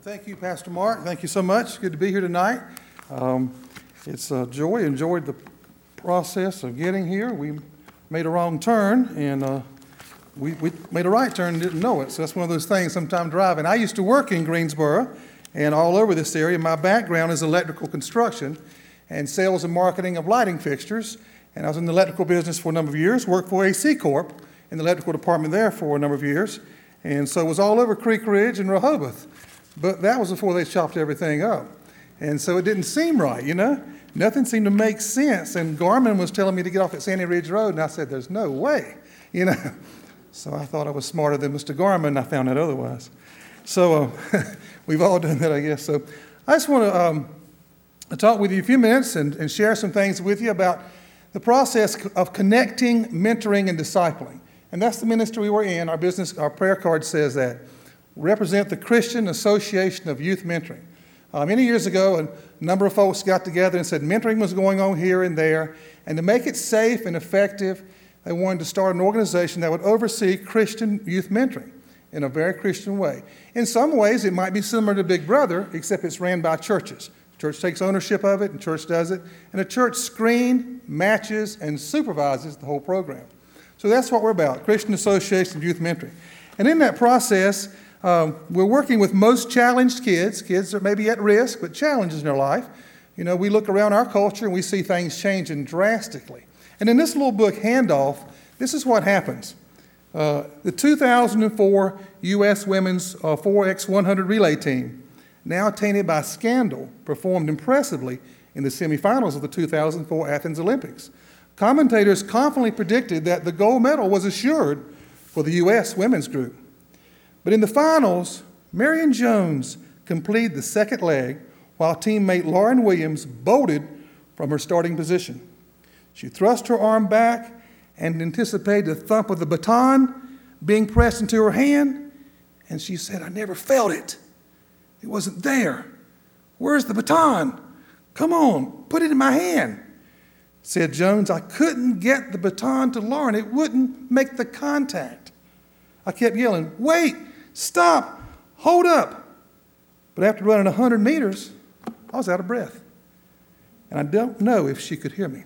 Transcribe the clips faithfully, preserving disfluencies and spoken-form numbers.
Thank you, Pastor Mark. Thank you so much. Good to be here tonight. Um, it's a joy. Enjoyed the process of getting here. We made a wrong turn, and uh, we, we made a right turn and didn't know it. So that's one of those things sometimes driving. I used to work in Greensboro and all over this area. My background is electrical construction and sales and marketing of lighting fixtures. And I was in the electrical business for a number of years, worked for A C Corp in the electrical department there for a number of years. And so it was all over Creek Ridge and Rehoboth. But that was before they chopped everything up. And so it didn't seem right, you know? Nothing seemed to make sense. And Garmin was telling me to get off at Sandy Ridge Road, and I said, there's no way, you know? So I thought I was smarter than Mister Garmin, and I found out otherwise. So uh, we've all done that, I guess. So I just want to um, talk with you a few minutes and, and share some things with you about the process of connecting, mentoring, and discipling. And that's the ministry we're in. Our business, our prayer card says that. Represent the Christian Association of Youth Mentoring. Uh, many years ago, a number of folks got together and said mentoring was going on here and there, and to make it safe and effective, they wanted to start an organization that would oversee Christian youth mentoring in a very Christian way. In some ways, it might be similar to Big Brother, except it's ran by churches. The church takes ownership of it, and the church does it, and the church screens, matches, and supervises the whole program. So that's what we're about, Christian Association of Youth Mentoring. And in that process, Um, we're working with most challenged kids, kids that may be at risk, but challenges in their life. You know, we look around our culture and we see things changing drastically. And in this little book, Handoff, this is what happens. Uh, the two thousand four U S Women's uh, four by one hundred relay team, now tainted by scandal, performed impressively in the semifinals of the two thousand four Athens Olympics. Commentators confidently predicted that the gold medal was assured for the U S women's group. But in the finals, Marion Jones completed the second leg while teammate Lauren Williams bolted from her starting position. She thrust her arm back and anticipated the thump of the baton being pressed into her hand, and she said, I never felt it. It wasn't there. Where's the baton? Come on, put it in my hand. Said Jones, I couldn't get the baton to Lauren. It wouldn't make the contact. I kept yelling, wait, stop, hold up. But after running one hundred meters, I was out of breath. And I don't know if she could hear me.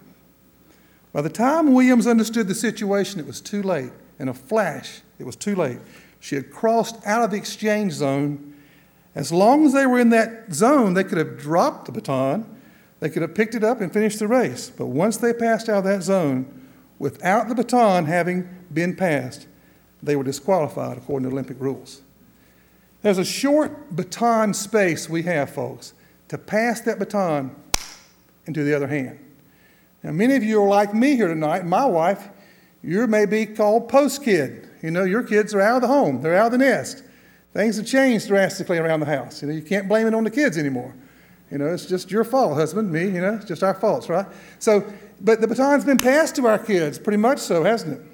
By the time Williams understood the situation, it was too late. In a flash, it was too late. She had crossed out of the exchange zone. As long as they were in that zone, they could have dropped the baton. They could have picked it up and finished the race. But once they passed out of that zone, without the baton having been passed, they were disqualified according to Olympic rules. There's a short baton space we have, folks, to pass that baton into the other hand. Now, many of you are like me here tonight. My wife, you may be called post-kid. You know, your kids are out of the home. They're out of the nest. Things have changed drastically around the house. You know, you can't blame it on the kids anymore. You know, it's just your fault, husband, me, you know, it's just our faults, right? So, but the baton's been passed to our kids, pretty much so, hasn't it?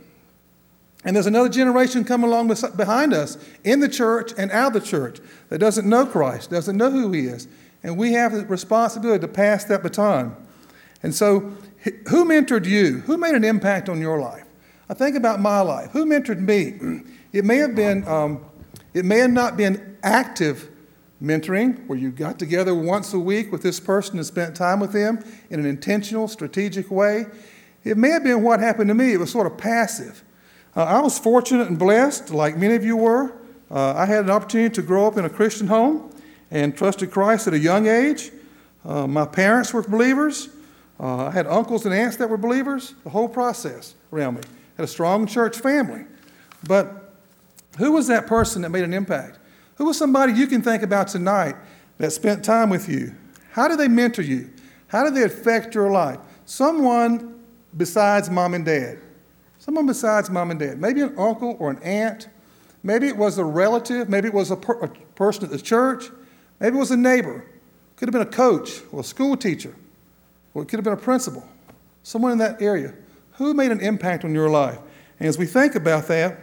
And there's another generation coming along behind us in the church and out of the church that doesn't know Christ, doesn't know who he is. And we have the responsibility to pass that baton. And so who mentored you? Who made an impact on your life? I think about my life. Who mentored me? It may have been, um, it may have not been active mentoring where you got together once a week with this person and spent time with them in an intentional, strategic way. It may have been what happened to me. It was sort of passive. Uh, I was fortunate and blessed, like many of you were. Uh, I had an opportunity to grow up in a Christian home and trusted Christ at a young age. Uh, my parents were believers. Uh, I had uncles and aunts that were believers. The whole process around me. Had a strong church family. But who was that person that made an impact? Who was somebody you can think about tonight that spent time with you? How did they mentor you? How did they affect your life? Someone besides mom and dad. Someone besides mom and dad, maybe an uncle or an aunt. Maybe it was a relative. Maybe it was a, per- a person at the church. Maybe it was a neighbor. Could have been a coach or a school teacher. Or it could have been a principal. Someone in that area. Who made an impact on your life? And as we think about that,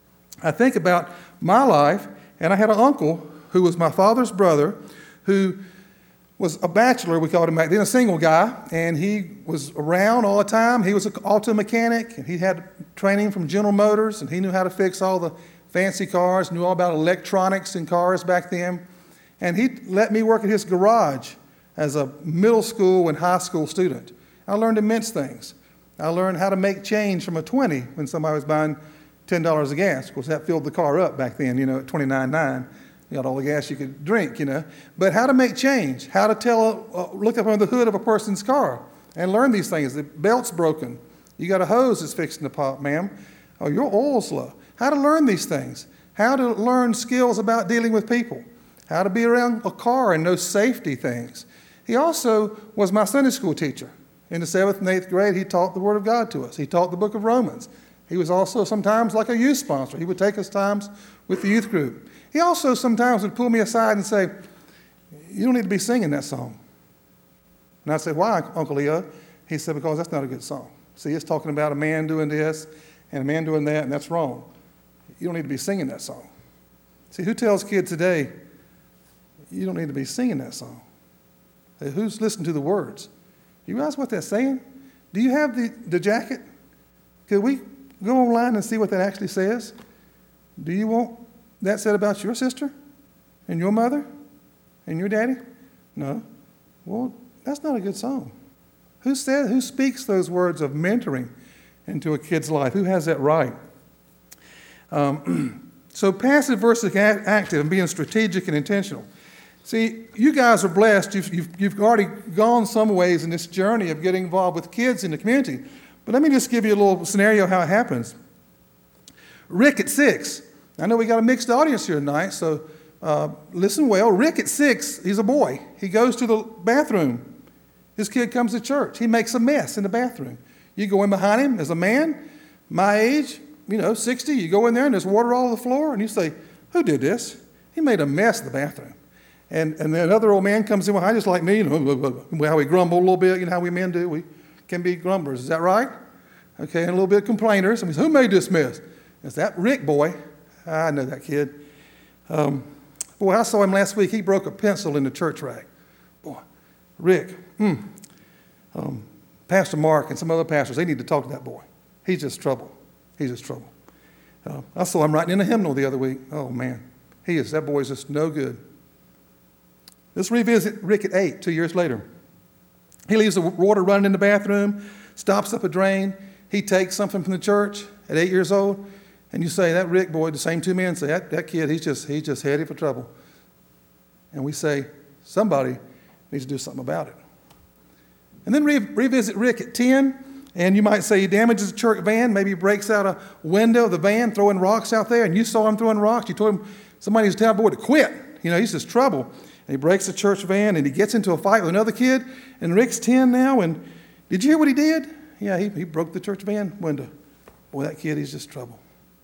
I think about my life, and I had an uncle who was my father's brother who was a bachelor, we called him back then, a single guy, and he was around all the time. He was an auto mechanic, and he had training from General Motors, and he knew how to fix all the fancy cars, knew all about electronics in cars back then. And he let me work at his garage as a middle school and high school student. I learned immense things. I learned how to make change from a twenty when somebody was buying ten dollars of gas. Of course, that filled the car up back then, you know, at twenty-nine nine. You got all the gas you could drink, you know. But how to make change, how to tell, uh, look up under the hood of a person's car and learn these things. The belt's broken. You got a hose that's fixing to pop, ma'am. Oh, your oil's low. How to learn these things. How to learn skills about dealing with people. How to be around a car and know safety things. He also was my Sunday school teacher. In the seventh and eighth grade, he taught the Word of God to us. He taught the book of Romans. He was also sometimes like a youth sponsor. He would take us times with the youth group. He also sometimes would pull me aside and say, you don't need to be singing that song. And I said, why, Uncle Leo? He said, because that's not a good song. See, it's talking about a man doing this and a man doing that, and that's wrong. You don't need to be singing that song. See, who tells kids today, you don't need to be singing that song? Who's listening to the words? You realize what that's saying? Do you have the, the jacket? Could we go online and see what that actually says? Do you want that said about your sister and your mother and your daddy? No. Well, that's not a good song. Who says, who speaks those words of mentoring into a kid's life? Who has that right? Um, so passive versus active and being strategic and intentional. See, you guys are blessed. You've, you've, you've already gone some ways in this journey of getting involved with kids in the community. But let me just give you a little scenario how it happens. Rick at six. I know we got a mixed audience here tonight, so uh, listen well. Rick at six, he's a boy. He goes to the bathroom. This kid comes to church. He makes a mess in the bathroom. You go in behind him as a man, my age, you know, sixty. You go in there and there's water all over the floor, and you say, who did this? He made a mess in the bathroom. And and then another old man comes in behind, just like me, you know, how we grumble a little bit, you know how we men do. We can be grumblers. Is that right? Okay, and a little bit complainers. I mean, who made this mess? It's that Rick boy. I know that kid. Um, boy, I saw him last week. He broke a pencil in the church rack. Boy, Rick, hmm. Um, Pastor Mark and some other pastors, they need to talk to that boy. He's just trouble. He's just trouble. Uh, I saw him writing in a hymnal the other week. Oh, man. He is, that boy's just no good. Let's revisit Rick at eight, two years later. He leaves the water running in the bathroom, stops up a drain. He takes something from the church at eight years old, and you say, that Rick boy, the same two men say, that, that kid, he's just, he's just headed for trouble. And we say, somebody needs to do something about it. And then re- revisit Rick at ten, and you might say he damages a church van, maybe he breaks out a window of the van, throwing rocks out there, and you saw him throwing rocks. You told him somebody needs to tell the boy to quit. You know, he's just trouble. And he breaks the church van, and he gets into a fight with another kid, and Rick's ten now, and did you hear what he did? Yeah, he, he broke the church van window. Boy, that kid, he's just trouble.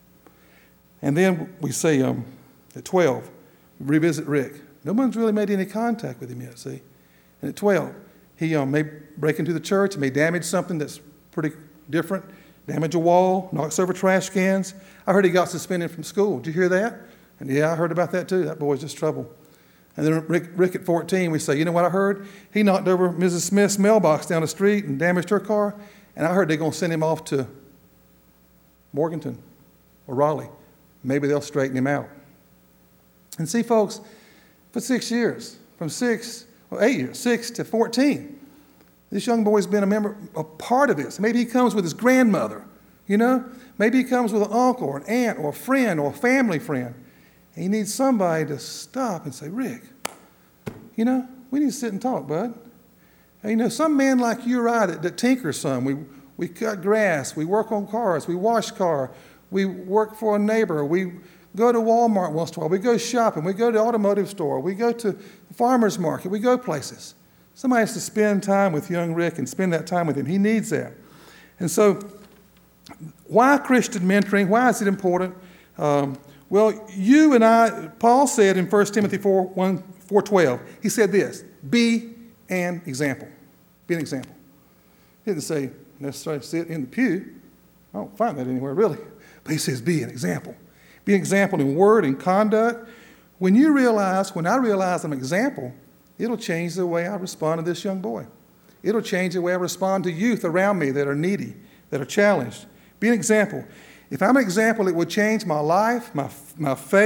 And then we say um, at twelve, we revisit Rick. No one's really made any contact with him yet, see? And at twelve, he um, may break into the church, may damage something that's pretty different, damage a wall, knocks over trash cans. I heard he got suspended from school. Did you hear that? And yeah, I heard about that too. That boy's just trouble. And then Rick, Rick at fourteen, we say, you know what I heard? He knocked over Missus Smith's mailbox down the street and damaged her car. And I heard they're going to send him off to Morganton or Raleigh. Maybe they'll straighten him out. And see, folks, for six years, from six, well, eight years, six to fourteen, this young boy's been a member, a part of this. Maybe he comes with his grandmother, you know? Maybe he comes with an uncle or an aunt or a friend or a family friend. And he needs somebody to stop and say, Rick, you know, we need to sit and talk, bud. And, you know, some man like you or I that, that tinkers some. We, we cut grass. We work on cars. We wash car. We work for a neighbor. We go to Walmart once in a while. We go shopping. We go to the automotive store. We go to the farmer's market. We go places. Somebody has to spend time with young Rick and spend that time with him. He needs that. And so why Christian mentoring? Why is it important? Um, well, you and I, Paul said in First Timothy four, one, four twelve, he said this, be an example. Be an example. He didn't say necessarily sit in the pew. I don't find that anywhere really. But he says be an example. Be an example in word and conduct. When you realize, when I realize I'm an example, it'll change the way I respond to this young boy. It'll change the way I respond to youth around me that are needy, that are challenged. Be an example. If I'm an example, it will change my life, my, my faith,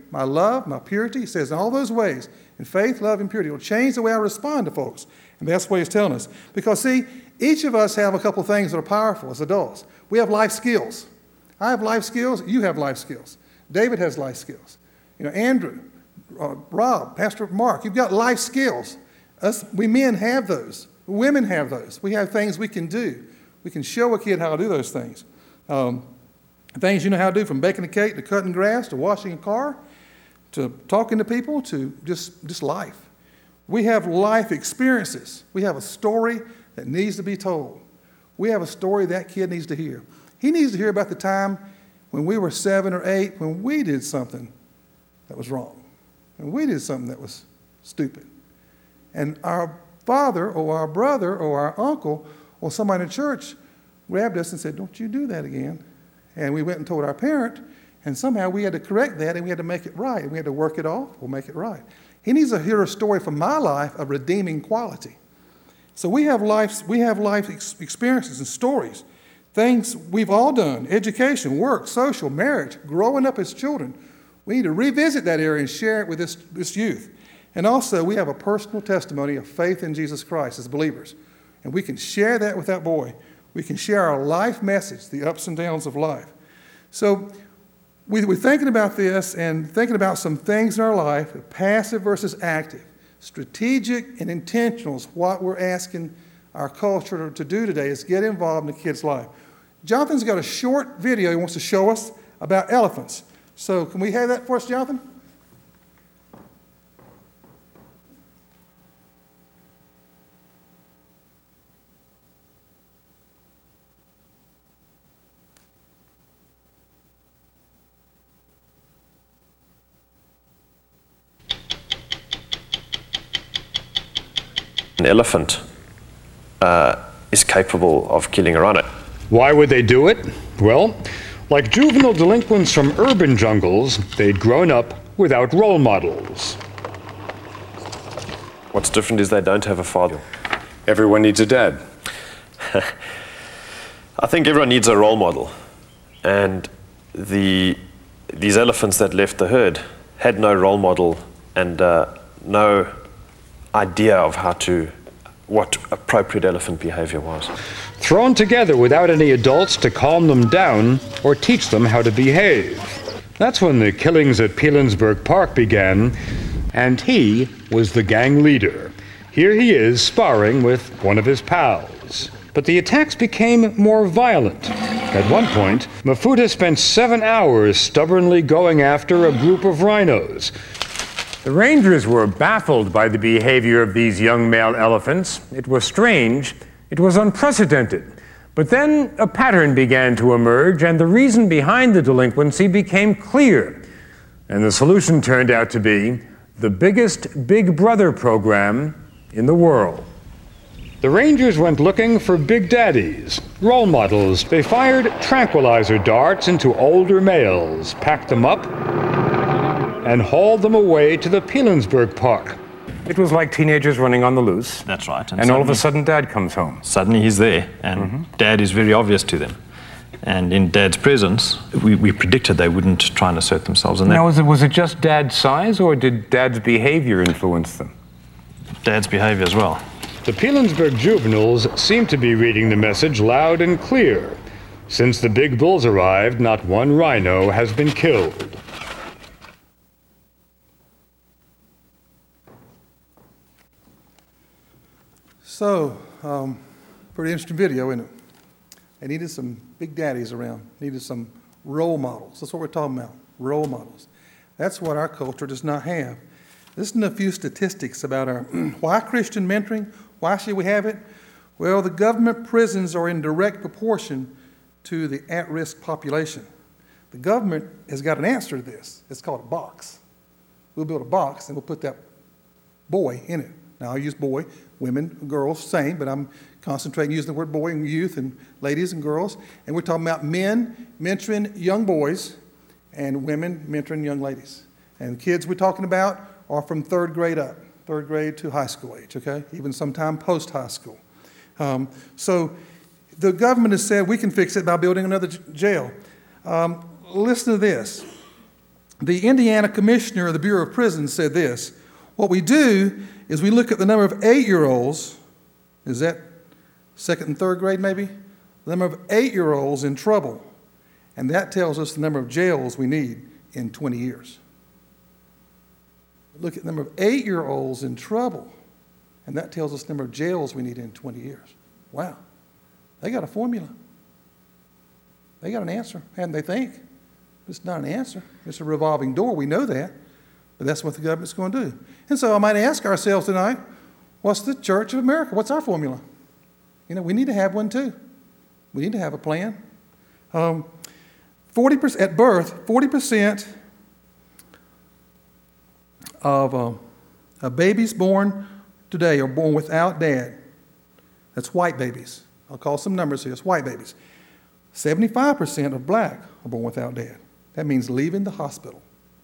my love, my purity. He says in all those ways, in faith, love, and purity, it will change the way I respond to folks. And that's what he's telling us. Because, see, each of us have a couple of things that are powerful as adults. We have life skills. I have life skills. You have life skills. David has life skills. You know, Andrew, uh, Rob, Pastor Mark, you've got life skills. Us, we men have those. Women have those. We have things we can do. We can show a kid how to do those things. Um, things you know how to do, from baking a cake to cutting grass to washing a car to talking to people to just, just life. We have life experiences. We have a story that needs to be told. We have a story that kid needs to hear. He needs to hear about the time when we were seven or eight, when we did something that was wrong, and we did something that was stupid. And our father or our brother or our uncle or somebody in church grabbed us and said, don't you do that again. And we went and told our parent, and somehow we had to correct that, and we had to make it right. And we had to work it off or make it right. He needs to hear a story from my life of redeeming quality. So we have life, we have life ex- experiences and stories, things we've all done, education, work, social, marriage, growing up as children. We need to revisit that area and share it with this, this youth. And also, we have a personal testimony of faith in Jesus Christ as believers. And we can share that with that boy. We can share our life message, the ups and downs of life. So we, we're thinking about this and thinking about some things in our life, passive versus active, strategic and intentional is what we're asking our culture to do today, is get involved in the kid's life. Jonathan's got a short video he wants to show us about elephants. So can we have that for us, Jonathan? An elephant uh, is capable of killing a rhino. Why would they do it? Well, like juvenile delinquents from urban jungles, they'd grown up without role models. What's different is they don't have a father. Everyone needs a dad. I think everyone needs a role model. And the these elephants that left the herd had no role model and uh, no idea of how to, what appropriate elephant behavior was. Thrown together without any adults to calm them down or teach them how to behave. That's when the killings at Pilanesberg Park began, and he was the gang leader. Here he is sparring with one of his pals. But the attacks became more violent. At one point, Mafuta spent seven hours stubbornly going after a group of rhinos. The rangers were baffled by the behavior of these young male elephants. It was strange. It was unprecedented. But then a pattern began to emerge, and the reason behind the delinquency became clear. And the solution turned out to be the biggest Big Brother program in the world. The rangers went looking for big daddies, role models. They fired tranquilizer darts into older males, packed them up, and hauled them away to the Pilanesberg Park. It was like teenagers running on the loose. That's right. And, and all of a sudden, Dad comes home. Suddenly he's there, and mm-hmm. Dad is very obvious to them. And in Dad's presence, we, we predicted they wouldn't try and assert themselves. And now, was it, was it just Dad's size, or did Dad's behavior influence them? Dad's behavior as well. The Pilanesberg juveniles seem to be reading the message loud and clear. Since the big bulls arrived, not one rhino has been killed. So, um, pretty interesting video, isn't it? They needed some big daddies around, needed some role models. That's what we're talking about, role models. That's what our culture does not have. Listen to a few statistics about our, why Christian mentoring, why should we have it? Well, the government prisons are in direct proportion to the at-risk population. The government has got an answer to this. It's called a box. We'll build a box and we'll put that boy in it. Now, I use boy, women, girls, same, but I'm concentrating using the word boy and youth and ladies and girls. And we're talking about men mentoring young boys and women mentoring young ladies. And the kids we're talking about are from third grade up, third grade to high school age, okay? Even sometime post-high school. Um, so the government has said we can fix it by building another j- jail. Um, listen to this. The Indiana commissioner of the Bureau of Prisons said this: what we do is we look at the number of eight-year-olds, is that second and third grade maybe? The number of eight-year-olds in trouble, and that tells us the number of jails we need in twenty years. Look at the number of eight-year-olds in trouble, and that tells us the number of jails we need in twenty years. Wow. They got a formula. They got an answer, and they think. It's not an answer. It's a revolving door. We know that, but that's what the government's going to do. And so I might ask ourselves tonight, what's the Church of America? What's our formula? You know, we need to have one too. We need to have a plan. Um, forty percent at birth, forty percent of, uh, of babies born today are born without dad. That's white babies. I'll call some numbers here. It's white babies. seventy-five percent of black are born without dad. That means leaving the hospital.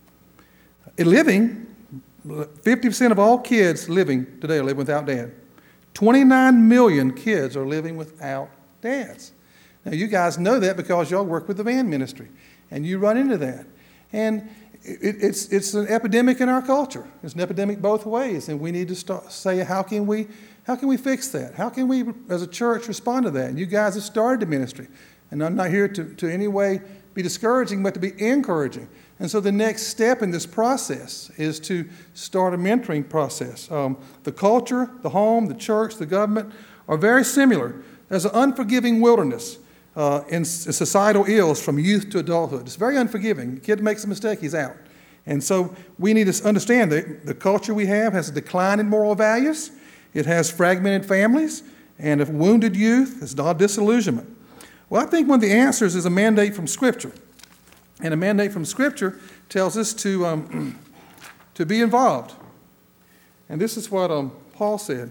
In living, fifty percent of all kids living today are living without dad. twenty-nine million kids are living without dads. Now, you guys know that because y'all work with the van ministry, and you run into that. And it, it's, it's an epidemic in our culture. It's an epidemic both ways, and we need to start, say, how can we, how can we fix that? How can we, as a church, respond to that? And you guys have started the ministry, and I'm not here to, to any way be discouraging, but to be encouraging. And so the next step in this process is to start a mentoring process. Um, the culture, the home, the church, the government are very similar. There's an unforgiving wilderness uh, in societal ills from youth to adulthood. It's very unforgiving. The kid makes a mistake, he's out. And so we need to understand that the culture we have has a decline in moral values. It has fragmented families and a wounded youth. It's not disillusionment. Well, I think one of the answers is a mandate from Scripture. And a mandate from Scripture tells us to, um, to be involved. And this is what um, Paul said.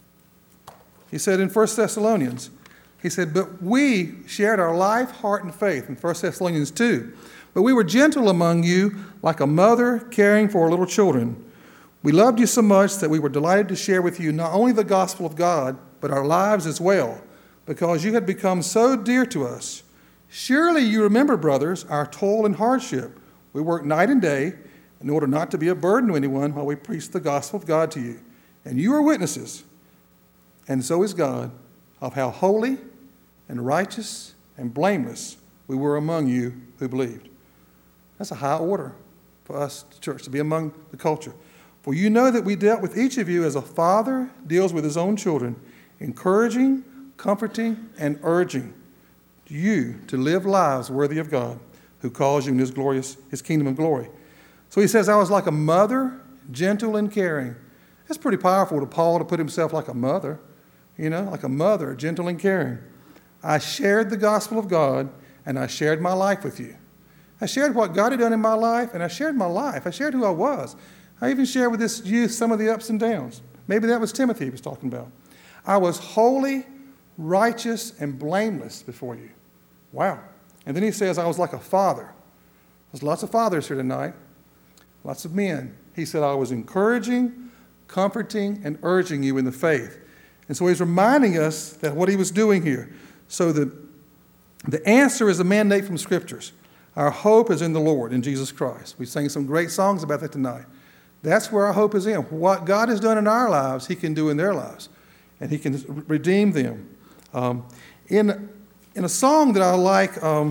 He said in First Thessalonians, he said, but we shared our life, heart, and faith in First Thessalonians two. But we were gentle among you, like a mother caring for her little children. We loved you so much that we were delighted to share with you not only the gospel of God, but our lives as well, because you had become so dear to us. Surely you remember, brothers, our toil and hardship. We worked night and day in order not to be a burden to anyone while we preached the gospel of God to you. And you are witnesses, and so is God, of how holy and righteous and blameless we were among you who believed. That's a high order for us, the church, to be among the culture. For you know that we dealt with each of you as a father deals with his own children, encouraging, comforting, and urging you to live lives worthy of God, who calls you in his glorious, his kingdom of glory. So he says, I was like a mother, gentle and caring. That's pretty powerful to Paul to put himself like a mother, you know, like a mother, gentle and caring. I shared the gospel of God, and I shared my life with you. I shared what God had done in my life, and I shared my life. I shared who I was. I even shared with this youth some of the ups and downs. Maybe that was Timothy he was talking about. I was holy, righteous, and blameless before you. Wow. And then he says, I was like a father. There's lots of fathers here tonight, lots of men. He said, I was encouraging, comforting, and urging you in the faith. And so he's reminding us that what he was doing here. So the, the answer is a mandate from Scriptures. Our hope is in the Lord, in Jesus Christ. We sang some great songs about that tonight. That's where our hope is in. What God has done in our lives, he can do in their lives. And he can redeem them. Um, in, in a song that I like, um,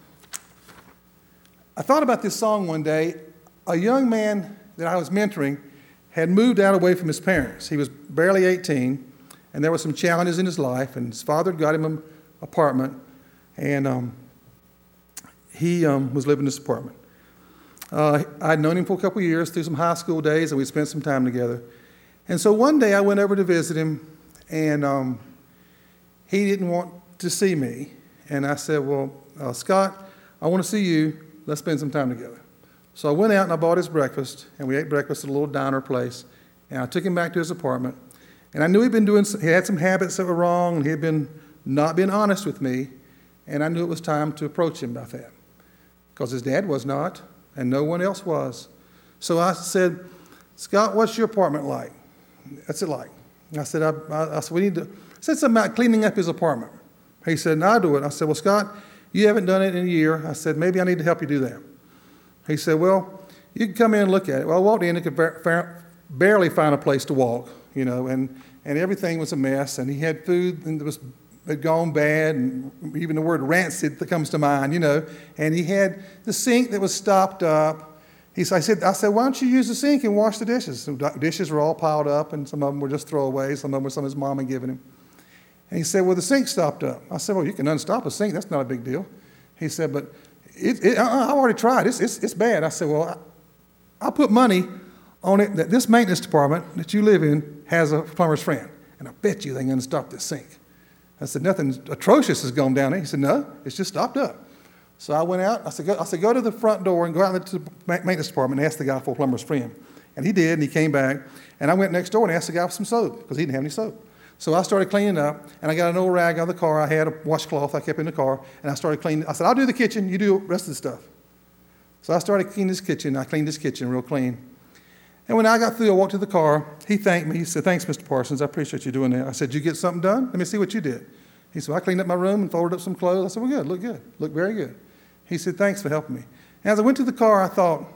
I thought about this song one day. A young man that I was mentoring had moved out away from his parents. He was barely eighteen, and there were some challenges in his life, and his father got him an apartment, and um, he um, was living in this apartment. Uh, I'd known him for a couple of years through some high school days, and we spent some time together. And so one day I went over to visit him, and um, he didn't want to see me. And I said, well, uh, Scott, I want to see you. Let's spend some time together. So I went out and I bought his breakfast, and we ate breakfast at a little diner place. And I took him back to his apartment. And I knew he'd been doing, he had some habits that were wrong, and he had been not being honest with me. And I knew it was time to approach him about that, because his dad was not, and no one else was. So I said, Scott, what's your apartment like? What's it like? I said, I, I, I said, we need to, I said something about cleaning up his apartment. He said, no, I'll do it. I said, well, Scott, you haven't done it in a year. I said, maybe I need to help you do that. He said, well, you can come in and look at it. Well, I walked in and could bar- bar- barely find a place to walk, you know, and, and everything was a mess. And he had food and it was had gone bad, and even the word rancid that comes to mind, you know. And he had the sink that was stopped up. He said, I said, I said, why don't you use the sink and wash the dishes? So dishes were all piled up, and some of them were just throwaways. Some of them were some his mom had given him. And he said, well, the sink stopped up. I said, well, you can unstop a sink. That's not a big deal. He said, but it, it, uh-uh, I've already tried. It's, it's, it's bad. I said, well, I, I'll put money on it that this maintenance department that you live in has a plumber's friend, and I bet you they can unstop this sink. I said, nothing atrocious has gone down there. He said, no, it's just stopped up. So I went out. I said, go, I said, go to the front door and go out to the maintenance department and ask the guy for a plumber's friend. And he did, and he came back. And I went next door and asked the guy for some soap because he didn't have any soap. So I started cleaning up, and I got an old rag out of the car. I had a washcloth I kept in the car, and I started cleaning. I said, I'll do the kitchen. You do the rest of the stuff. So I started cleaning this kitchen. I cleaned this kitchen real clean. And when I got through, I walked to the car. He thanked me. He said, thanks, Mister Parsons. I appreciate you doing that. I said, did you get something done? Let me see what you did. He said, well, I cleaned up my room and folded up some clothes. I said, well, good. Look good. Look very good. He said, thanks for helping me. And as I went to the car, I thought,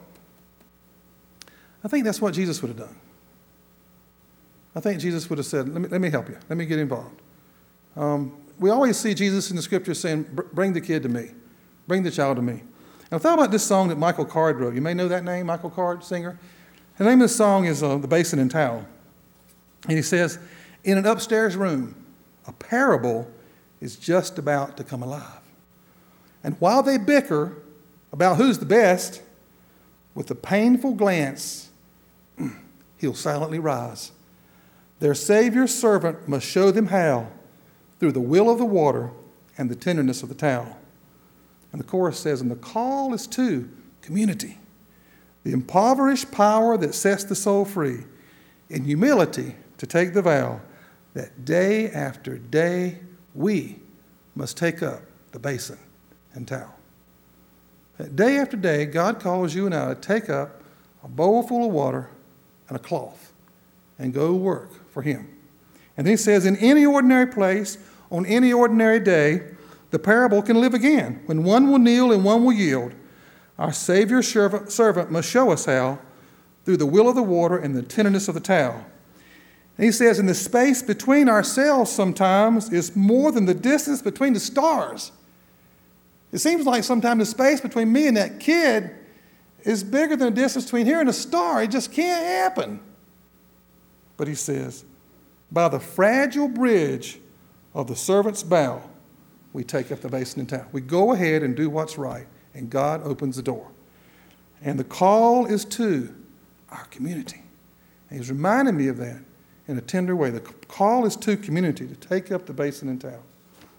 I think that's what Jesus would have done. I think Jesus would have said, let me, let me help you. Let me get involved. Um, we always see Jesus in the scriptures saying, bring the kid to me. Bring the child to me. And I thought about this song that Michael Card wrote. You may know that name, Michael Card, singer. The name of the song is uh, The Basin and Towel. And he says, in an upstairs room, a parable is just about to come alive. And while they bicker about who's the best, with a painful glance, he'll silently rise. Their Savior's servant must show them how, through the will of the water and the tenderness of the towel. And the chorus says, and the call is to community, the impoverished power that sets the soul free, in humility to take the vow that day after day we must take up the basin and towel. That day after day, God calls you and I to take up a bowl full of water and a cloth and go work for Him. And then he says, in any ordinary place, on any ordinary day, the parable can live again, when one will kneel and one will yield. Our Savior's servant, servant must show us how, through the will of the water and the tenderness of the towel. And he says, and the space between ourselves sometimes is more than the distance between the stars. It seems like sometimes the space between me and that kid is bigger than the distance between here and a star. It just can't happen. But he says, by the fragile bridge of the servant's bow, we take up the basin and towel. We go ahead and do what's right, and God opens the door. And the call is to our community. And he's reminding me of that in a tender way. The call is to community, to take up the basin and towel.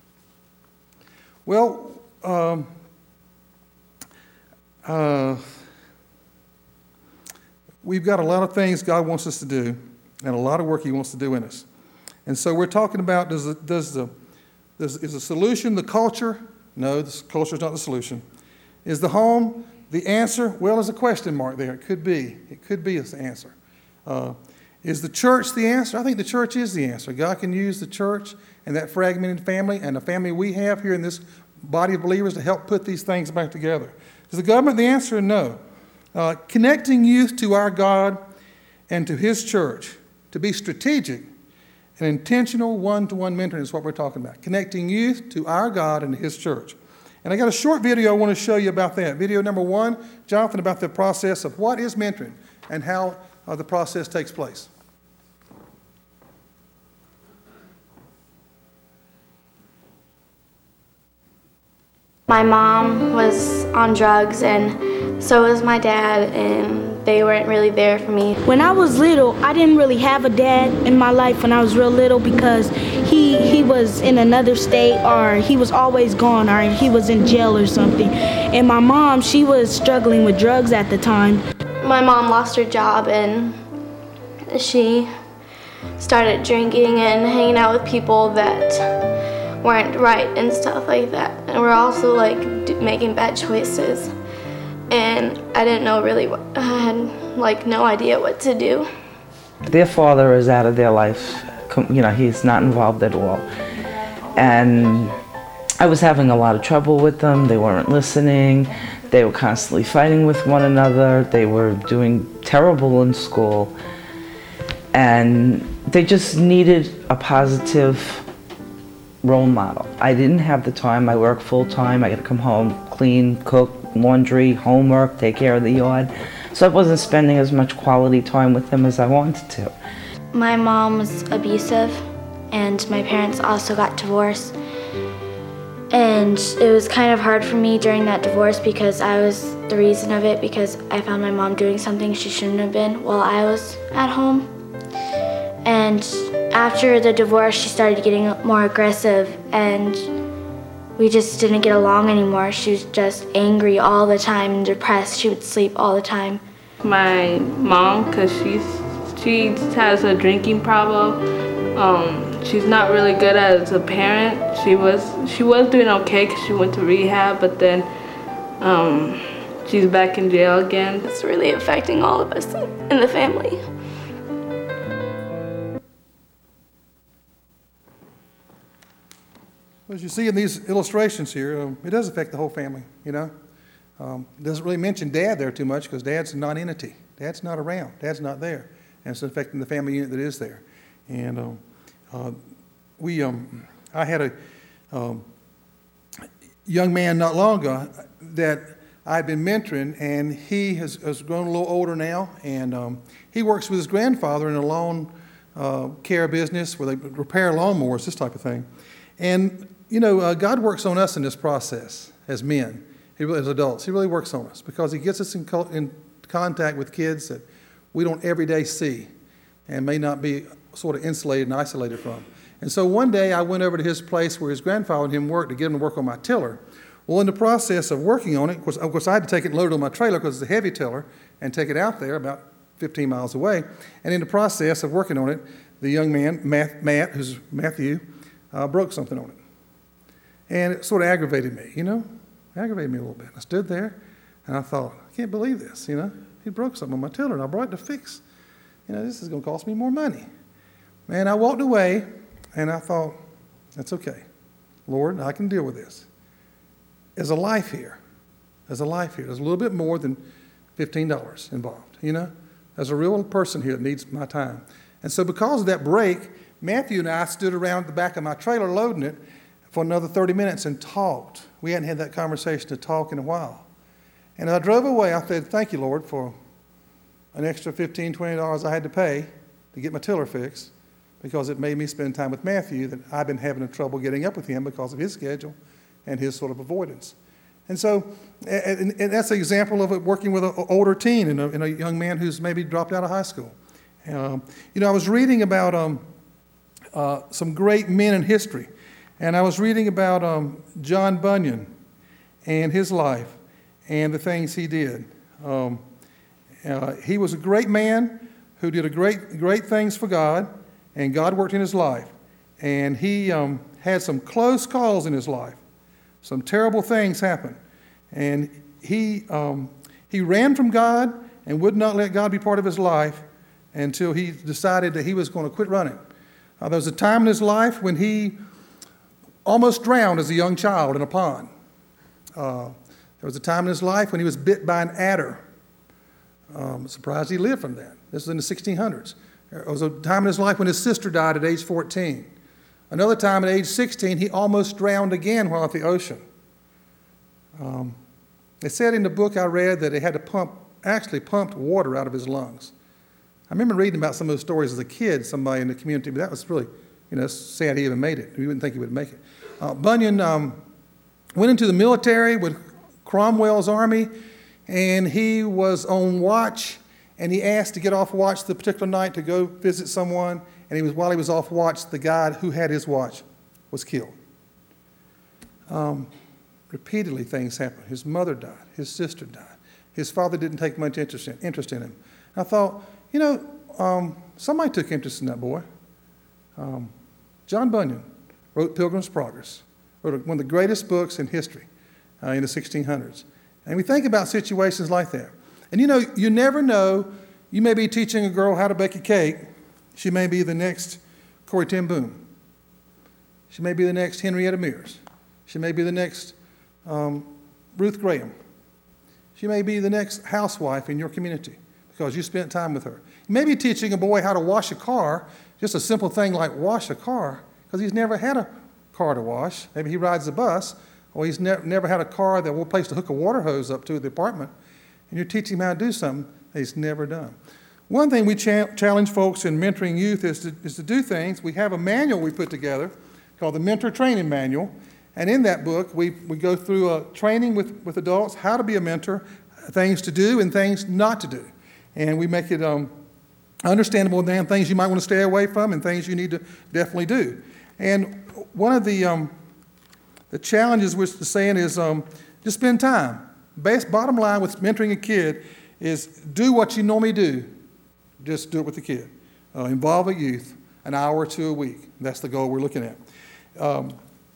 Well, um, uh, we've got a lot of things God wants us to do, and a lot of work He wants to do in us. And so we're talking about, does the, does the, does, is the solution the culture? No, the culture is not the solution. Is the home the answer? Well, there's a question mark there. It could be. It could be the answer. Uh, is the church the answer? I think the church is the answer. God can use the church and that fragmented family and the family we have here in this body of believers to help put these things back together. Is the government the answer? No. Uh, connecting youth to our God and to His church, to be strategic and intentional one-to-one mentoring is what we're talking about. Connecting youth to our God and to His church. And I got a short video I want to show you about that. Video number one, Jonathan, about the process of what is mentoring and how uh, the process takes place. My mom was on drugs, and so was my dad, and they weren't really there for me. When I was little, I didn't really have a dad in my life when I was real little because he he was in another state, or he was always gone, or he was in jail or something. And my mom, she was struggling with drugs at the time. My mom lost her job, and she started drinking and hanging out with people that weren't right and stuff like that. And we're also like making bad choices. And I didn't know really what, I had like no idea what to do. Their father is out of their life. You know, he's not involved at all. And I was having a lot of trouble with them. They weren't listening. They were constantly fighting with one another. They were doing terrible in school. And they just needed a positive role model. I didn't have the time. I work full time. I got to come home, clean, cook, laundry, homework, take care of the yard. So I wasn't spending as much quality time with them as I wanted to. My mom was abusive, and my parents also got divorced. And it was kind of hard for me during that divorce because I was the reason of it, because I found my mom doing something she shouldn't have been while I was at home. And after the divorce, she started getting more aggressive, and we just didn't get along anymore. She was just angry all the time and depressed. She would sleep all the time. My mom, because she's she has a drinking problem. Um, she's not really good as a parent. She was she was doing okay because she went to rehab, but then um, she's back in jail again. It's really affecting all of us in the family. As you see in these illustrations here, um, it does affect the whole family, you know. Um, it doesn't really mention Dad there too much because Dad's a non-entity. Dad's not around. Dad's not there. And it's affecting the family unit that is there. And um, uh, we, um, I had a um, young man not long ago that I'd been mentoring, and he has, has grown a little older now, and um, he works with his grandfather in a lawn uh, care business where they repair lawnmowers, this type of thing. And you know, uh, God works on us in this process as men, he really, as adults. He really works on us because he gets us in, co- in contact with kids that we don't every day see and may not be sort of insulated and isolated from. And so one day I went over to his place where his grandfather and him worked to get him to work on my tiller. Well, in the process of working on it, of course, of course I had to take it and load it on my trailer because it's a heavy tiller and take it out there about fifteen miles away. And in the process of working on it, the young man, Matt, Matt who's Matthew, uh, broke something on it. And it sort of aggravated me, you know, aggravated me a little bit. I stood there and I thought, I can't believe this, you know. He broke something on my tiller and I brought it to fix. You know, this is going to cost me more money. Man, I walked away and I thought, that's okay. Lord, I can deal with this. There's a life here. There's a life here. There's a little bit more than fifteen dollars involved, you know. There's a real person here that needs my time. And so because of that break, Matthew and I stood around the back of my trailer loading it for another thirty minutes and talked. We hadn't had that conversation to talk in a while. And as I drove away, I said, thank you, Lord, for an extra fifteen dollars, twenty dollars I had to pay to get my tiller fixed because it made me spend time with Matthew that I've been having trouble getting up with him because of his schedule and his sort of avoidance. And so and, and that's an example of it working with an older teen and a, and a young man who's maybe dropped out of high school. Um, you know, I was reading about um, uh, some great men in history. And I was reading about um, John Bunyan and his life and the things he did. Um, uh, he was a great man who did a great, great things for God, and God worked in his life. And he um, had some close calls in his life. Some terrible things happened. And he, um, he ran from God and would not let God be part of his life until he decided that he was going to quit running. Uh, there was a time in his life when he almost drowned as a young child in a pond. Uh, there was a time in his life when he was bit by an adder. Um, surprised he lived from that. This was in the sixteen hundreds. There was a time in his life when his sister died at age fourteen. Another time at age sixteen, he almost drowned again while at the ocean. Um, they said in the book I read that they had to pump, actually pumped water out of his lungs. I remember reading about some of those stories as a kid, somebody in the community, but that was really, you know, sad he even made it. We wouldn't think he would make it. Uh, Bunyan um, went into the military with Cromwell's army, and he was on watch, and he asked to get off watch the particular night to go visit someone, and he was while he was off watch, the guy who had his watch was killed. Um, repeatedly things happened. His mother died. His sister died. His father didn't take much interest in, interest in him. I thought, you know, um, somebody took interest in that boy. Um, John Bunyan wrote Pilgrim's Progress, wrote one of the greatest books in history uh, in the sixteen hundreds. And we think about situations like that. And you know, you never know, you may be teaching a girl how to bake a cake. She may be the next Corrie ten Boom. She may be the next Henrietta Mears. She may be the next um, Ruth Graham. She may be the next housewife in your community because you spent time with her. You may be teaching a boy how to wash a car, just a simple thing like wash a car, because he's never had a car to wash. Maybe he rides a bus, or he's ne- never had a car that will place to hook a water hose up to at the apartment, and you're teaching him how to do something that he's never done. One thing we cha- challenge folks in mentoring youth is to, is to do things. We have a manual we put together called the Mentor Training Manual, and in that book we, we go through a training with, with adults, how to be a mentor, things to do and things not to do. And we make it um, understandable and things you might want to stay away from and things you need to definitely do. And one of the um, the challenges we're saying is um, just spend time. Base, bottom line with mentoring a kid is do what you normally do. Just do it with the kid. Uh, involve a youth an hour or two a week. That's the goal we're looking at. Um,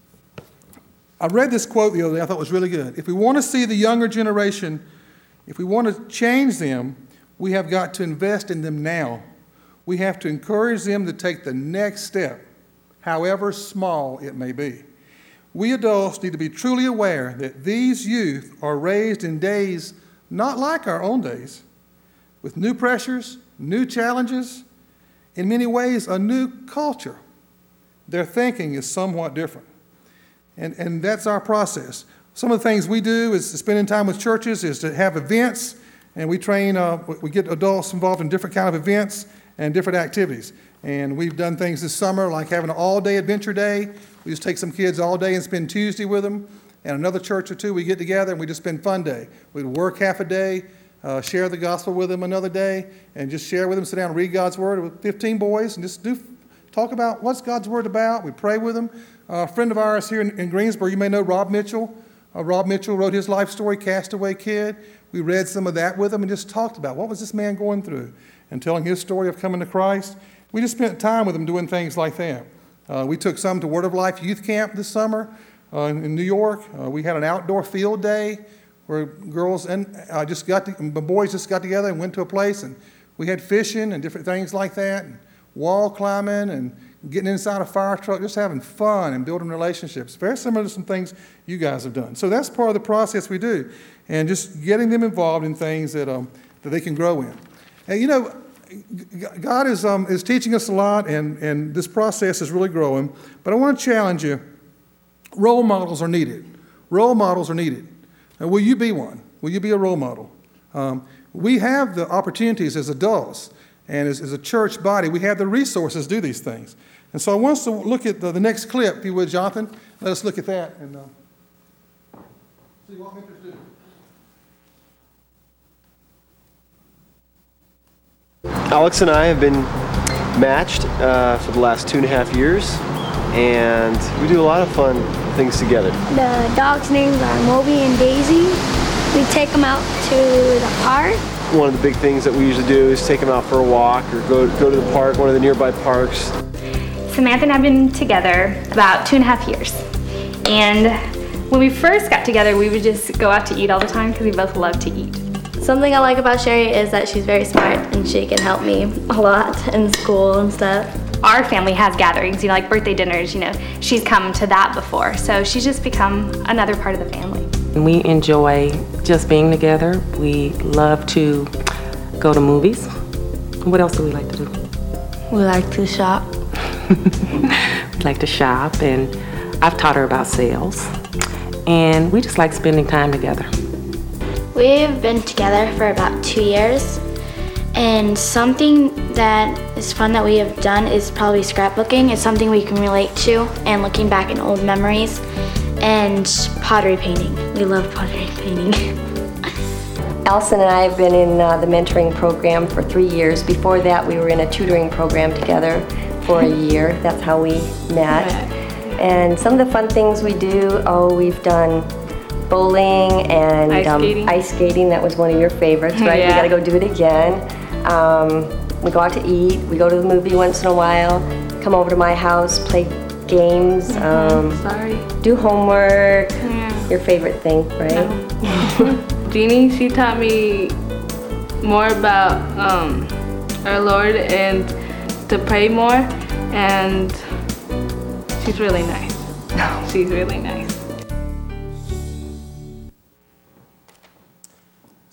I read this quote the other day I thought was really good. If we want to see the younger generation, if we want to change them, we have got to invest in them now. We have to encourage them to take the next step, however small it may be. We adults need to be truly aware that these youth are raised in days not like our own days, with new pressures, new challenges, in many ways a new culture. Their thinking is somewhat different. And, and that's our process. Some of the things we do is spending time with churches, is to have events, and we train, uh, we get adults involved in different kind of events and different activities. And we've done things this summer like having an all-day adventure day. We just take some kids all day and spend Tuesday with them. And another church or two, we get together and we just spend fun day. We'd work half a day, uh, share the gospel with them another day, and just share with them, sit down and read God's word with fifteen boys, and just do talk about what's God's word about. We pray with them. Uh, a friend of ours here in, in Greensboro, you may know Rob Mitchell. Uh, Rob Mitchell wrote his life story, Castaway Kid. We read some of that with him and just talked about what was this man going through and telling his story of coming to Christ. We just spent time with him doing things like that. Uh, we took some to Word of Life Youth Camp this summer uh, in New York. Uh, we had an outdoor field day where girls and uh, just got to, the boys just got together and went to a place, and we had fishing and different things like that, and wall climbing and getting inside a fire truck, just having fun and building relationships. Very similar to some things you guys have done. So that's part of the process we do, and just getting them involved in things that um, that they can grow in. And you know, God is um, is teaching us a lot, and, and this process is really growing. But I want to challenge you. Role models are needed. Role models are needed. And will you be one? Will you be a role model? Um, we have the opportunities as adults and as, as a church body. We have the resources to do these things. And so I want us to look at the, the next clip, if you would, Jonathan. Let us look at that and uh, see what mentors do. Alex and I have been matched uh, for the last two and a half years, and we do a lot of fun things together. The dogs' names are Moby and Daisy. We take them out to the park. One of the big things that we usually do is take them out for a walk or go, go to the park, one of the nearby parks. Samantha and I have been together about two and a half years. And when we first got together, we would just go out to eat all the time because we both love to eat. Something I like about Sherry is that she's very smart and she can help me a lot in school and stuff. Our family has gatherings, you know, like birthday dinners, you know, she's come to that before. So she's just become another part of the family. We enjoy just being together. We love to go to movies. What else do we like to do? We like to shop. We like to shop, and I've taught her about sales. And we just like spending time together. We've been together for about two years, and something that is fun that we have done is probably scrapbooking. It's something we can relate to, and looking back in old memories, and pottery painting. We love pottery painting. Allison and I have been in uh, the mentoring program for three years. Before that, we were in a tutoring program together for a year. That's how we met. And some of the fun things we do, oh, we've done bowling and ice, um, skating. ice skating. That was one of your favorites, right? Yeah. We gotta go do it again. Um, we go out to eat. We go to the movie once in a while. Come over to my house, play games. Mm-hmm. um, Sorry. Do homework. Yeah. Your favorite thing, right? No. Jeannie, she taught me more about um, our Lord and to pray more, and she's really nice. She's really nice.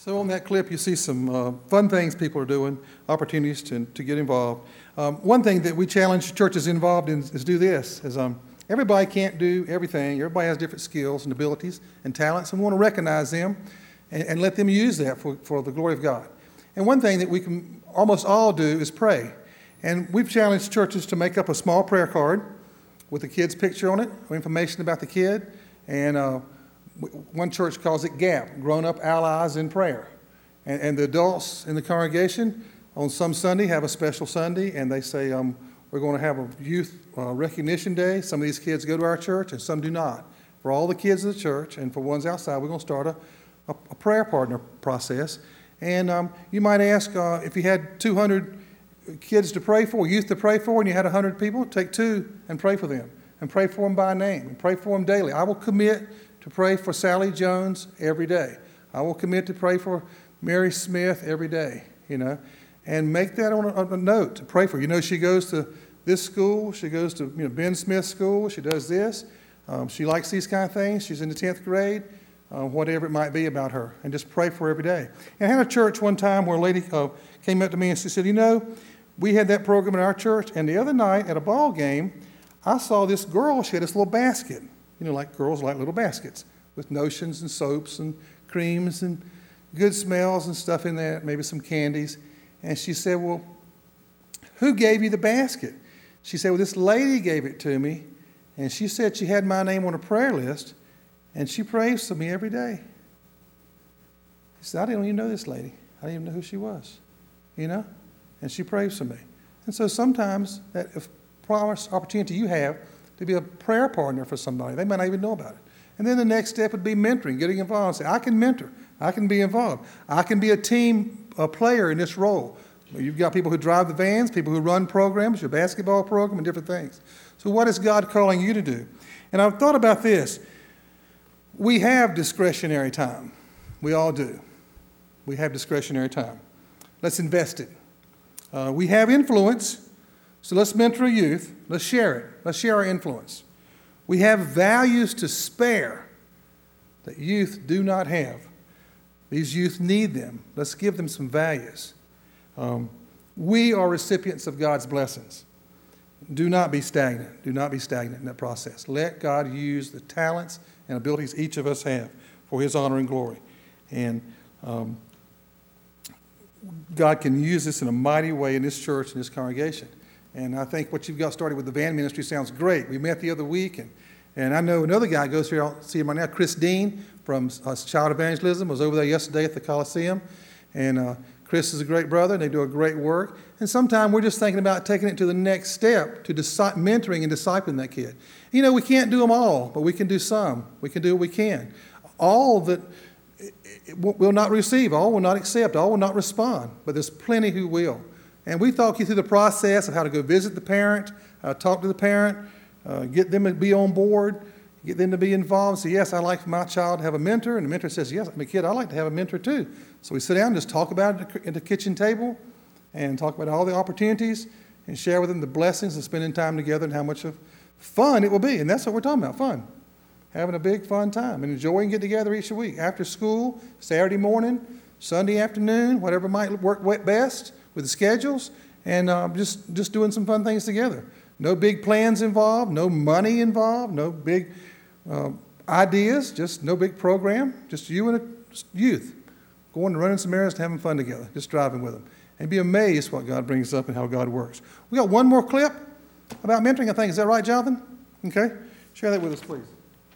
So on that clip, you see some uh, fun things people are doing, opportunities to, to get involved. Um, one thing that we challenge churches involved in is do this, is um, everybody can't do everything. Everybody has different skills and abilities and talents, and we want to recognize them and, and let them use that for, for the glory of God. And one thing that we can almost all do is pray. And we've challenged churches to make up a small prayer card with the kid's picture on it, or information about the kid, and uh, one church calls it GAP, Grown Up Allies in Prayer. And, and the adults in the congregation on some Sunday have a special Sunday, and they say, um, we're going to have a youth uh, recognition day. Some of these kids go to our church, and some do not. For all the kids of the church, and for ones outside, we're going to start a, a, a prayer partner process. And um, you might ask, uh, if you had two hundred kids to pray for, youth to pray for, and you had one hundred people, take two and pray for them, and pray for them by name, and pray for them daily. I will commit to pray for Sally Jones every day. I will commit to pray for Mary Smith every day, you know, and make that on a, on a note to pray for. You know, she goes to this school, she goes to, you know, Ben Smith School, she does this, um, she likes these kind of things, she's in the tenth grade, uh, whatever it might be about her, and just pray for her every day. And I had a church one time where a lady uh, came up to me and she said, you know, we had that program in our church, and the other night at a ball game, I saw this girl, she had this little basket. You know, like girls like little baskets with notions and soaps and creams and good smells and stuff in there, maybe some candies. And she said, well, who gave you the basket? She said, well, this lady gave it to me, and she said she had my name on a prayer list, and she prays for me every day. He said, I didn't even know this lady. I didn't even know who she was, you know? And she prays for me. And so sometimes that if promise opportunity you have to be a prayer partner for somebody, they might not even know about it. And then the next step would be mentoring, getting involved. Say, I can mentor. I can be involved. I can be a team a player in this role. You've got people who drive the vans, people who run programs, your basketball program, and different things. So what is God calling you to do? And I've thought about this. We have discretionary time. We all do. We have discretionary time. Let's invest it. Uh, we have influence, so let's mentor a youth. Let's share it. Let's share our influence. We have values to spare that youth do not have. These youth need them. Let's give them some values. Um, we are recipients of God's blessings. Do not be stagnant. Do not be stagnant in that process. Let God use the talents and abilities each of us have for His honor and glory. And um, God can use this in a mighty way in this church and this congregation. And I think what you've got started with the van ministry sounds great. We met the other week, and, and I know another guy goes here, I'll see him right now, Chris Dean from uh, Child Evangelism, was over there yesterday at the Coliseum. And uh, Chris is a great brother, and they do a great work. And sometimes we're just thinking about taking it to the next step, to disi- mentoring and discipling that kid. You know, we can't do them all, but we can do some. We can do what we can. All that will not receive, all will not accept, all will not respond, but there's plenty who will. And we talk you through the process of how to go visit the parent, uh, talk to the parent, uh, get them to be on board, get them to be involved, say, yes, I'd like my child to have a mentor. And the mentor says, yes, I'm a kid, I'd like to have a mentor too. So we sit down and just talk about it at the kitchen table and talk about all the opportunities and share with them the blessings of spending time together and how much of fun it will be. And that's what we're talking about, fun. Having a big fun time and enjoying getting together each week. After school, Saturday morning, Sunday afternoon, whatever might work best with the schedules, and uh, just, just doing some fun things together. No big plans involved, no money involved, no big uh, ideas, just no big program, just you and a youth going and running some errands and having fun together, just driving with them. And be amazed what God brings up and how God works. We got one more clip about mentoring, I think. Is that right, Jonathan? Okay. Share that with us, please.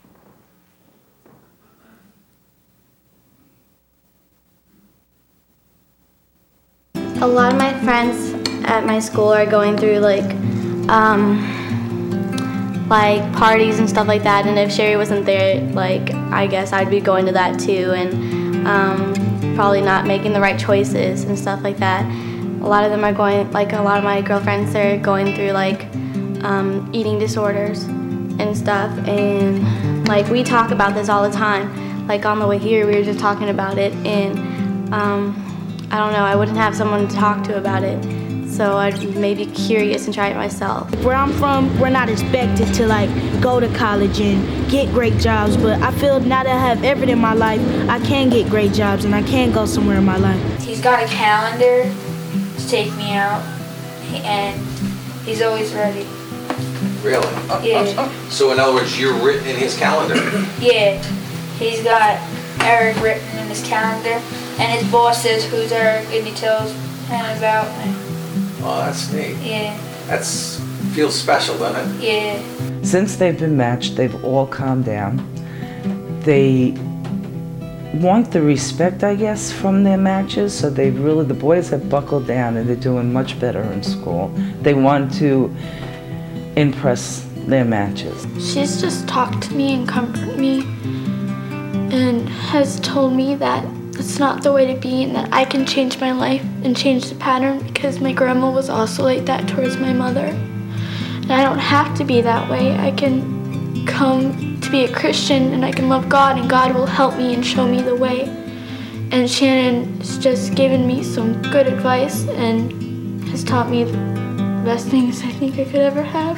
A lot of my friends at my school are going through like um, like parties and stuff like that, and if Sherry wasn't there, like I guess I'd be going to that too, and um, probably not making the right choices and stuff like that. A lot of them are going, like a lot of my girlfriends are going through like um, eating disorders and stuff, and like we talk about this all the time. Like on the way here, we were just talking about it, and um, I don't know, I wouldn't have someone to talk to about it. so I'd maybe curious and try it myself. Where I'm from, we're not expected to like go to college and get great jobs, but I feel now that I have everything in my life, I can get great jobs and I can go somewhere in my life. He's got a calendar to take me out, and he's always ready. Really? Yeah. So in other words, you're written in his calendar? Yeah. He's got Eric written in his calendar, and his boss says who's Eric, and he tells him about me. Oh, that's neat. Yeah. That's feels special, doesn't it? Yeah. Since they've been matched, they've all calmed down. They want the respect, I guess, from their matches, so they really, the boys have buckled down and they're doing much better in school. They want to impress their matches. She's just talked to me and comforted me and has told me that it's not the way to be and that I can change my life and change the pattern because my grandma was also like that towards my mother. And I don't have to be that way. I can come to be a Christian and I can love God and God will help me and show me the way. And Shannon's just given me some good advice and has taught me the best things I think I could ever have.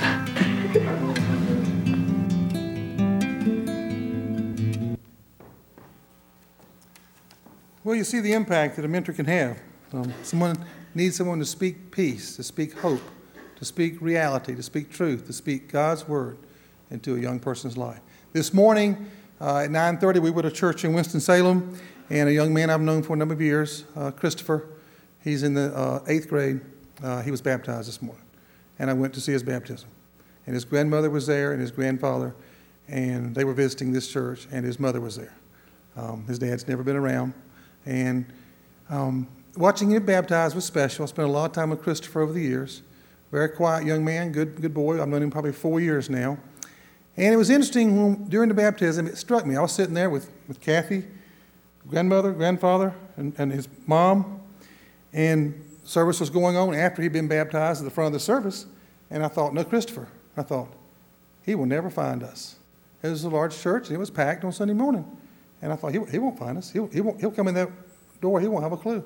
Well, you see the impact that a mentor can have. Um, someone needs someone to speak peace, to speak hope, to speak reality, to speak truth, to speak God's word into a young person's life. This morning uh, at nine thirty, we were at a church in Winston-Salem, and a young man I've known for a number of years, uh, Christopher, he's in the uh, eighth grade, uh, he was baptized this morning. And I went to see his baptism. And his grandmother was there and his grandfather, and they were visiting this church, and his mother was there. Um, his dad's never been around. And um, watching him baptized was special. I spent a lot of time with Christopher over the years. Very quiet young man, good good boy. I've known him probably four years now. And it was interesting when, during the baptism, it struck me. I was sitting there with, with Kathy, grandmother, grandfather, and, and his mom, and service was going on after he'd been baptized at the front of the service. And I thought, no, Christopher. I thought, he will never find us. It was a large church, and it was packed on Sunday morning. And I thought, he, he won't find us. He'll, he won't, he'll come in that door. He won't have a clue.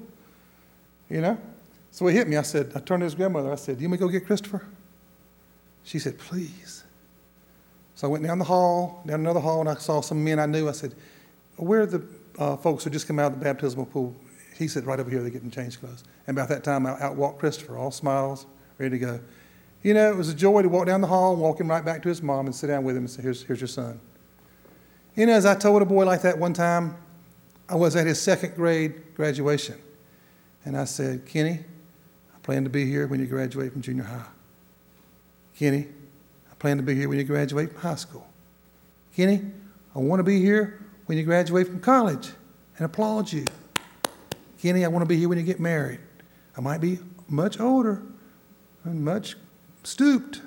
You know? So it hit me. I said, I turned to his grandmother. I said, do you want me to go get Christopher? She said, please. So I went down the hall, down another hall, and I saw some men I knew. I said, where are the uh, folks who just come out of the baptismal pool? He said, right over here, they're getting changed clothes. And about that time, out, out walked Christopher, all smiles, ready to go. You know, it was a joy to walk down the hall and walk him right back to his mom and sit down with him and say, here's, here's your son. You know, as I told a boy like that one time, I was at his second grade graduation. And I said, Kenny, I plan to be here when you graduate from junior high. Kenny, I plan to be here when you graduate from high school. Kenny, I want to be here when you graduate from college and applaud you. Kenny, I want to be here when you get married. I might be much older and much stooped,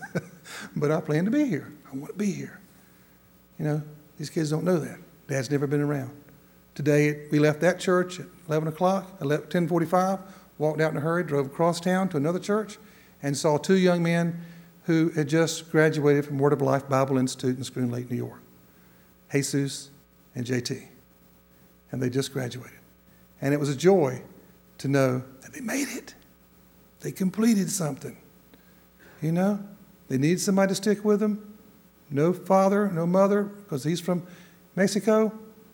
but I plan to be here. I want to be here. You know, these kids don't know that. Dad's never been around. Today, we left that church at eleven o'clock, ten forty-five, walked out in a hurry, drove across town to another church, and saw two young men who had just graduated from Word of Life Bible Institute in Spoon Lake, New York, Jesus and J T. And they just graduated. And it was a joy to know that they made it. They completed something. You know, they need somebody to stick with them. No father, no mother, because he's from Mexico.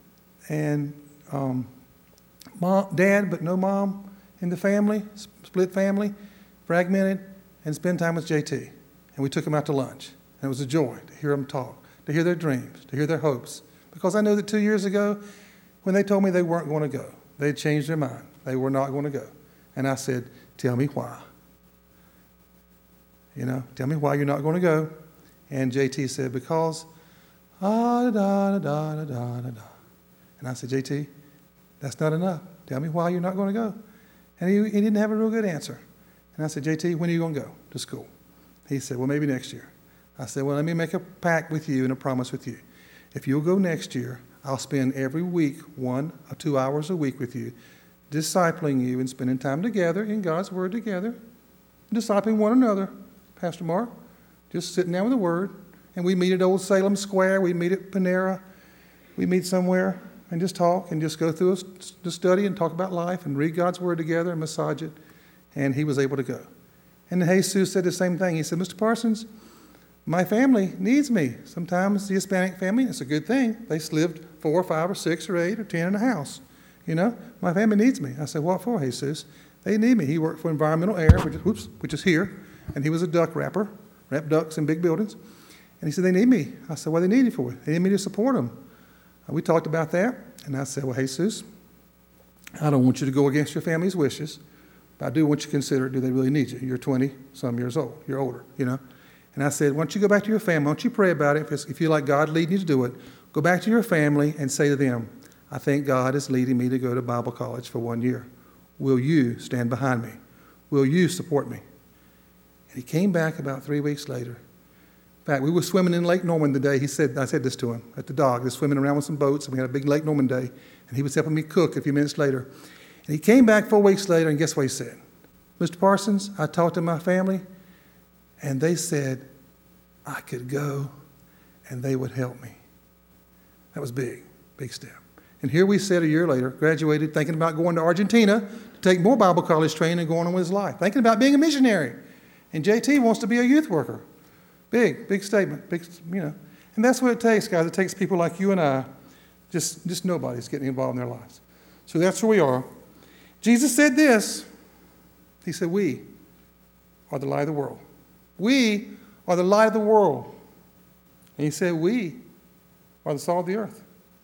And um, mom, dad, but no mom in the family, split family, fragmented, and spend time with J T. And we took them out to lunch. And it was a joy to hear them talk, to hear their dreams, to hear their hopes. Because I know that two years ago, when they told me they weren't going to go, they'd changed their mind. They were not going to go. And I said, tell me why. You know, tell me why you're not going to go. And J T said, because, ah, da, da, da, da, da, da, da. And I said, J T, that's not enough. Tell me why you're not going to go. And he, he didn't have a real good answer. And I said, J T, when are you going to go to school? He said, well, maybe next year. I said, well, let me make a pact with you and a promise with you. If you'll go next year, I'll spend every week one or two hours a week with you, discipling you and spending time together in God's Word together, discipling one another, Pastor Mark, just sitting down with the Word. And we meet at Old Salem Square. We meet at Panera. We meet somewhere and just talk and just go through the study and talk about life and read God's Word together and massage it. and he was able to go. And Jesus said the same thing. He said, Mister Parsons, my family needs me. Sometimes the Hispanic family, it's a good thing. They lived four or five or six or eight or ten in a house. You know, my family needs me. I said, what for, Jesus? They need me. He worked for Environmental Air, which is, whoops, which is here, and he was a duck wrapper, wrapped ducks in big buildings. And he said, they need me. I said, what do they need you for? They need me to support them. And we talked about that, and I said, well, Jesus, I don't want you to go against your family's wishes, but I do want you to consider, do they really need you? You're twenty-some years old. You're older, you know. And I said, why don't you go back to your family? Why don't you pray about it? If, it's, if you feel like God leading you to do it, go back to your family and say to them, I think God is leading me to go to Bible college for one year. Will you stand behind me? Will you support me? And he came back about three weeks later. In fact, we were swimming in Lake Norman the day he said, I said this to him, at the dock. They were swimming around with some boats, and we had a big Lake Norman day, and he was helping me cook a few minutes later. And he came back four weeks later, and guess what he said? Mister Parsons, I talked to my family, and they said I could go, and they would help me. That was big, big step. And here we sit a year later, graduated, thinking about going to Argentina to take more Bible college training and going on with his life, thinking about being a missionary. And J T wants to be a youth worker. Big, big statement, big, you know. And that's what it takes, guys. It takes people like you and I, just, just nobody's getting involved in their lives. So that's where we are. Jesus said this. He said, we are the light of the world. We are the light of the world. And he said, we are the salt of the earth.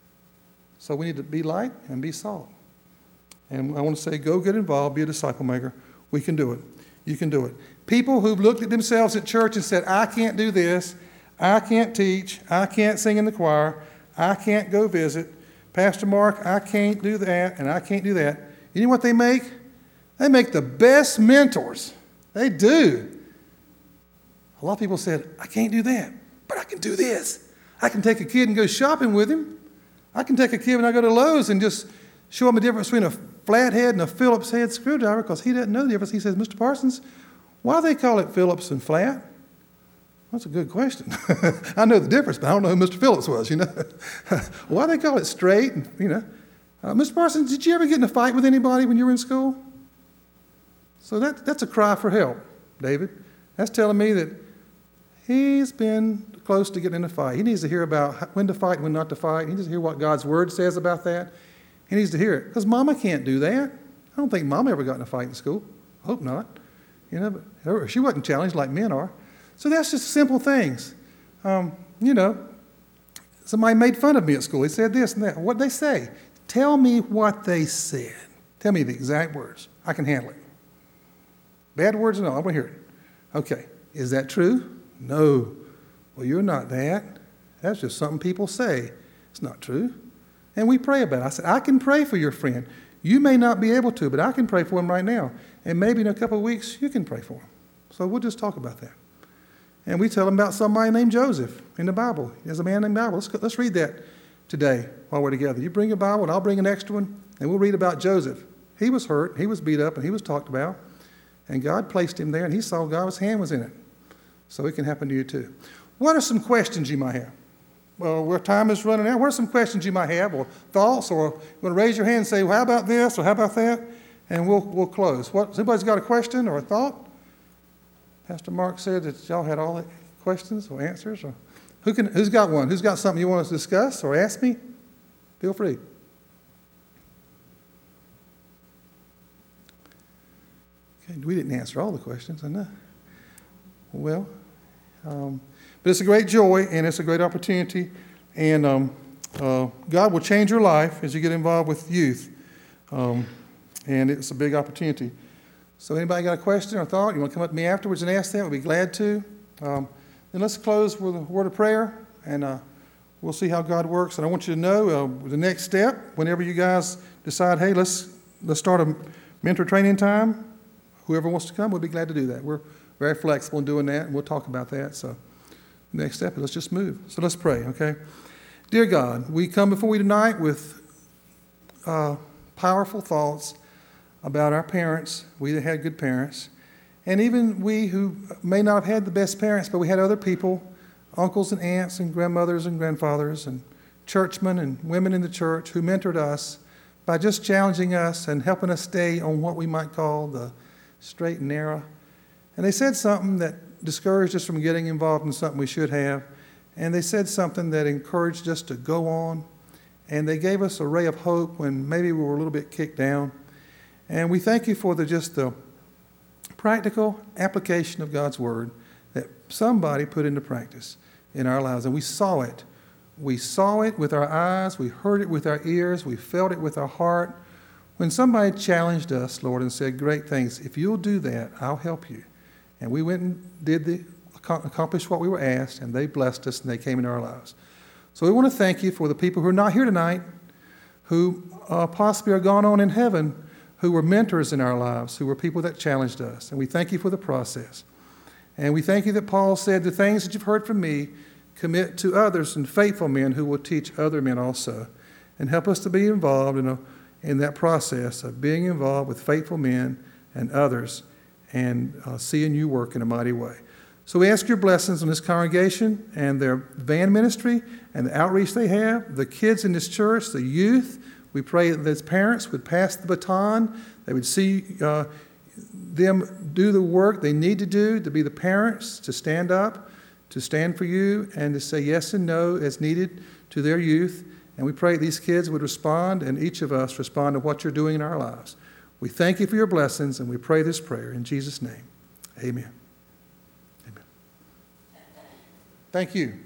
So we need to be light and be salt. And I want to say, go get involved, be a disciple maker. We can do it. You can do it. People who've looked at themselves at church and said, I can't do this, I can't teach, I can't sing in the choir, I can't go visit, Pastor Mark, I can't do that, and I can't do that. You know what they make? They make the best mentors. They do. A lot of people said, I can't do that, but I can do this. I can take a kid and go shopping with him. I can take a kid when I go to Lowe's and just show him the difference between a flathead and a Phillips head screwdriver because he doesn't know the difference. He says, Mister Parsons, why do they call it Phillips and flat? That's a good question. I know the difference, but I don't know who Mister Phillips was, you know. Why do they call it straight? And, you know, uh, Mister Parsons, did you ever get in a fight with anybody when you were in school? So that, that's a cry for help, David. That's telling me that he's been close to getting in a fight. He needs to hear about when to fight and when not to fight. He needs to hear what God's word says about that. He needs to hear it. Because Mama can't do that. I don't think Mama ever got in a fight in school. I hope not. You know, but she wasn't challenged like men are. So that's just simple things. Um, you know, somebody made fun of me at school. He said this and that. What'd they say? Tell me what they said. Tell me the exact words. I can handle it. Bad words or no? I want to hear it. Okay. Is that true? No. Well, you're not that. That's just something people say. It's not true. And we pray about it. I said, I can pray for your friend. You may not be able to, but I can pray for him right now. And maybe in a couple of weeks, you can pray for him. So we'll just talk about that. And we tell him about somebody named Joseph in the Bible. There's a man named Bible. Let's, let's read that today while we're together. You bring a Bible, and I'll bring an extra one, and we'll read about Joseph. He was hurt, he was beat up, and he was talked about. And God placed him there, and he saw God's hand was in it. So it can happen to you too. What are some questions you might have? Well, where time is running out, what are some questions you might have, or thoughts, or you want to raise your hand and say, well, how about this, or how about that? And we'll we'll close. What, has anybody's got a question or a thought? Pastor Mark said that y'all had all the questions or answers. Or who can, who's got one? Who's got something you want us to discuss or ask me? Feel free. Okay, we didn't answer all the questions, I know. Well, um, but it's a great joy and it's a great opportunity. And um, uh, God will change your life as you get involved with youth. Um, and it's a big opportunity. So anybody got a question or thought? You want to come up to me afterwards and ask that? We'll be glad to. Um, then let's close with a word of prayer, and uh, we'll see how God works. And I want you to know uh, the next step, whenever you guys decide, hey, let's let's start a mentor training time, whoever wants to come, we'll be glad to do that. We're very flexible in doing that, and we'll talk about that. So the next step is let's just move. So let's pray, okay? Dear God, we come before you tonight with uh, powerful thoughts about our parents, we that had good parents, and even we who may not have had the best parents, but we had other people, uncles and aunts and grandmothers and grandfathers and churchmen and women in the church who mentored us by just challenging us and helping us stay on what we might call the straight and narrow. And they said something that discouraged us from getting involved in something we should have. And they said something that encouraged us to go on. And they gave us a ray of hope when maybe we were a little bit kicked down. And we thank you for the just the practical application of God's Word that somebody put into practice in our lives. And we saw it. We saw it with our eyes. We heard it with our ears. We felt it with our heart. When somebody challenged us, Lord, and said, great things, if you'll do that, I'll help you. And we went and did the, accomplished what we were asked, and they blessed us, and they came into our lives. So we want to thank you for the people who are not here tonight, who uh, possibly are gone on in heaven, who were mentors in our lives, who were people that challenged us. And we thank you for the process. And we thank you that Paul said, the things that you've heard from me, commit to others and faithful men who will teach other men also. And help us to be involved in, a, in that process of being involved with faithful men and others and uh, seeing you work in a mighty way. So we ask your blessings on this congregation and their van ministry and the outreach they have, the kids in this church, the youth. We pray that as parents would pass the baton, they would see uh, them do the work they need to do to be the parents, to stand up, to stand for you, and to say yes and no as needed to their youth. And we pray these kids would respond, and each of us respond to what you're doing in our lives. We thank you for your blessings, and we pray this prayer in Jesus' name. Amen. Amen. Thank you.